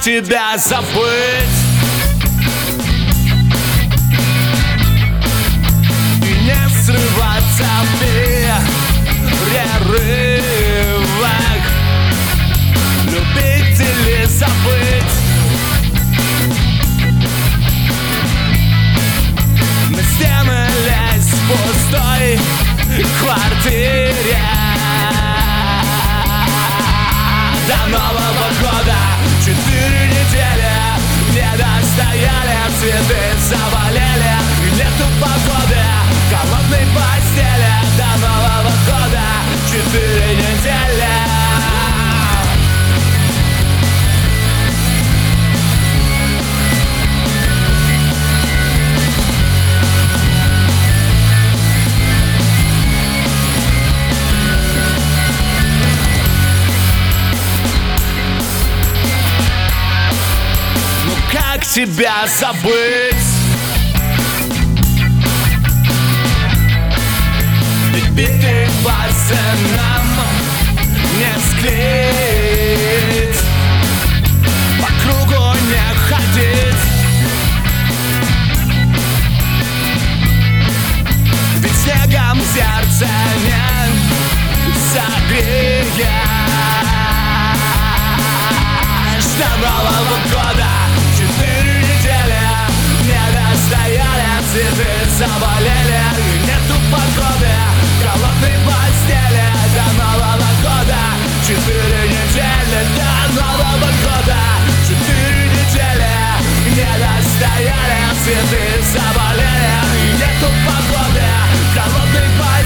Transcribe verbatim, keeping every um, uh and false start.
тебя забыть и не срываться в перерывах, любить или забыть. На стены лезть в пустой квартире. До Нового года четыре недели не достояли, цветы заболели, и нету погоды, холодной постели. До Нового года четыре недели. Как тебя забыть? Ведь битых пальцев нам не склеить, по кругу не ходить. Ведь снегом сердце не согреешь. До Нового года четыре недели не достояли, цветы заболели, и нету погоды, холодной постели. До Нового года четыре недели. До Нового года четыре недели не достояли, цветы заболели, и нету погоды, холодной постели.